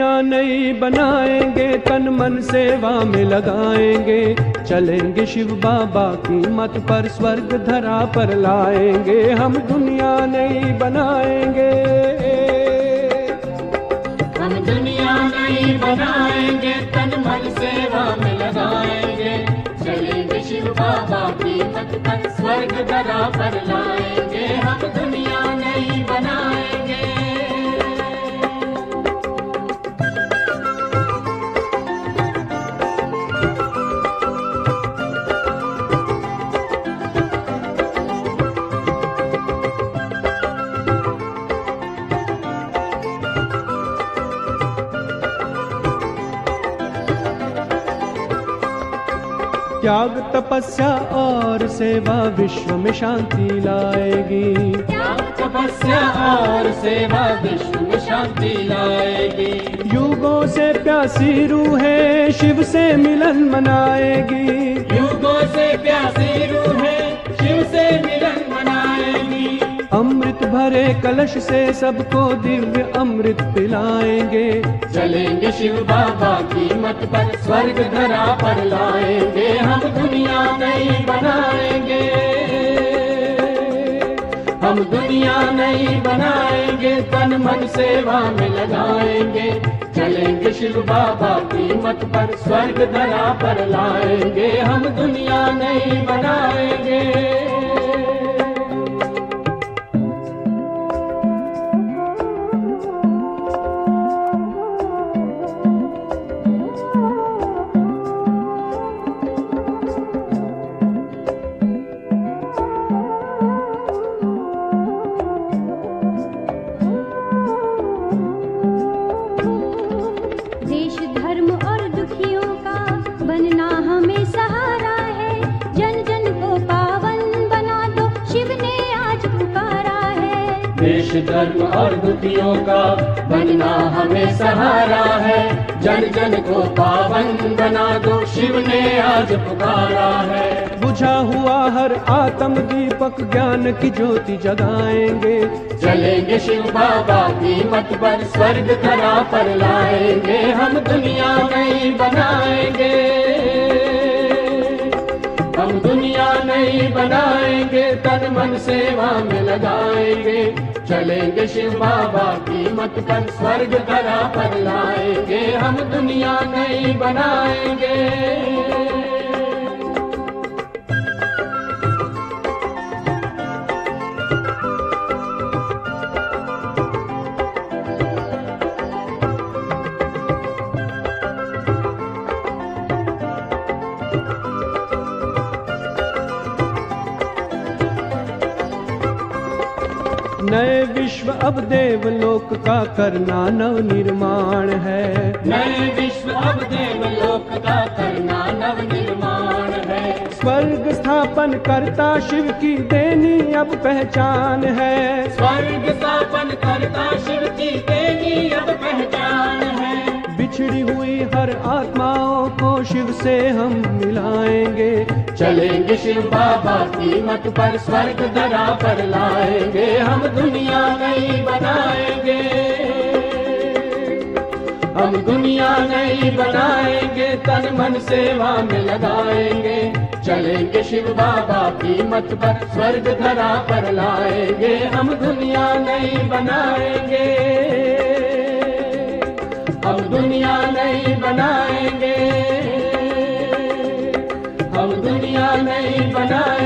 दुनिया नई बनाएंगे, तन मन सेवा में लगाएंगे, चलेंगे शिव बाबा की मत पर, स्वर्ग धरा पर लाएंगे, हम दुनिया नई बनाएंगे। हम दुनिया नई बनाएंगे, तन मन सेवा में लगाएंगे, चलेंगे शिव बाबा की मत पर, स्वर्ग धरा पर लाएंगे, हम दुनिया नई बनाएंगे। त्याग तपस्या और सेवा विश्व में शांति लाएगी। त्याग तपस्या और सेवा विश्व में शांति लाएगी। युगों से प्यासी रूहें शिव से मिलन मनाएगी। युगों से प्यासी रूहें शिव से मिलन मनाएगी। अमृत भरे कलश से सबको दिव्य अमृत पिलाएंगे, चलेंगे शिव बाबा की मत पर, स्वर्ग धरा पर लाएंगे, हम दुनिया नई बनाएंगे। हम दुनिया नई बनाएंगे, तन मन सेवा में लगाएंगे, चलेंगे शिव बाबा की मत पर, स्वर्ग धरा पर लाएंगे, हम दुनिया नई बनाएंगे। देश धर्म और दुखियों का बनना हमें सहारा है, जन जन को पावन बना दो, शिव ने आज पुकारा है। देश धर्म और दुखियों का बनना हमें सहारा है, जन जन को पावन बना दो, शिव ने आज पुकारा है। बुझा हुआ हर आत्म दीपक ज्ञान की ज्योति जगाएंगे, चलेंगे शिव बाबा की मत पर, स्वर्ग धरा पर लाएंगे, हम दुनिया नई बनाएंगे। हम दुनिया नई बनाएंगे, तन मन सेवा में लगाएंगे, चलेंगे शिव बाबा की मत पर, स्वर्ग धरा पर लाएंगे, हम दुनिया नई बनाएंगे। नए विश्व अब देवलोक का करना नव निर्माण है। नए विश्व अब देवलोक का करना नव निर्माण है। स्वर्ग स्थापन करता शिव की देनी अब पहचान है। स्वर्ग स्थापन करता शिव की देनी अब पहचान है। बिछड़ी हुई हर आत्माओं को शिव से हम मिलाएंगे, चलेंगे शिव बाबा की मत पर, स्वर्ग धरा पर लाएंगे, हम दुनिया नई बनाएंगे। हम दुनिया नई बनाएंगे, तन मन सेवा में लगाएंगे, चलेंगे शिव बाबा की मत पर, स्वर्ग धरा पर लाएंगे, हम दुनिया नई बनाएंगे। हम दुनिया नई बनाएंगे। हम दुनिया नई बनाएंगे।